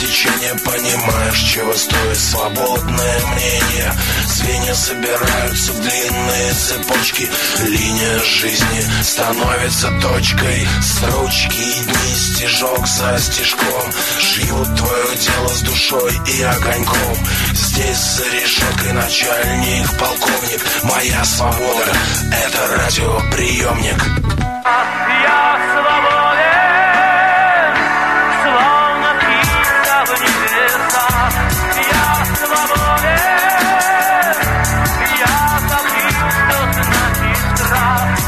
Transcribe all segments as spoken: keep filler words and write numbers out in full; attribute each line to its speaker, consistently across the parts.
Speaker 1: течение, понимаешь, чего стоит свободное мнение. Звенья собираются в длинные цепочки, линия жизни становится точкой. Строчки и дни, стежок за стежком, шьют твое дело с душой и огоньком. Здесь за решеткой начальник, полковник. Моя свобода — это радиоприемник.
Speaker 2: Я свободен, словно птица в небесах. Я свободен, я забыл, что значит страх.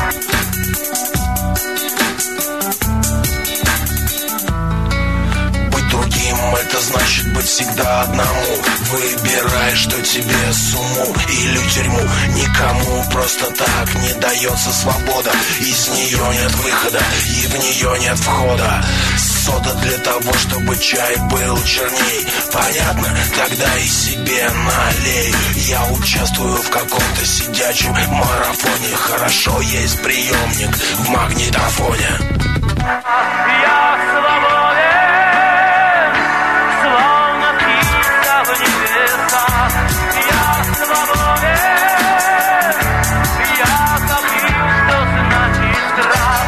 Speaker 1: Быть другим — это значит быть всегда одному. Выбирай, что тебе с уму или тюрьму. Никому просто так не дается свобода. Из нее нет выхода и в нее нет входа. Сода для того, чтобы чай был черней. Понятно? Тогда и себе налей. Я участвую в каком-то сидячем марафоне. Хорошо, есть приемник в магнитофоне.
Speaker 2: Я свободен, словно птица в небесах. Я свободен, я забыл, что значит страх.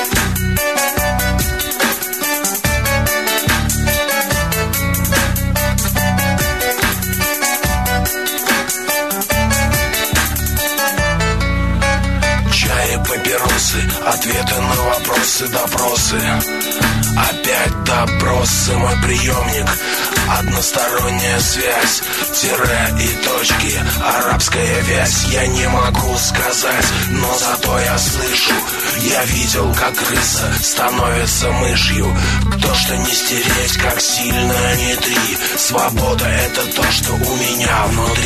Speaker 1: Чай, папиросы, ответы на вопросы, допросы. Опять допросы, мой приемник. Односторонняя связь, тире и точки, арабская вязь. Я не могу сказать, но зато я слышу. Я видел, как крыса становится мышью. То, что не стереть, как сильно не три. Свобода — это то, что у меня внутри.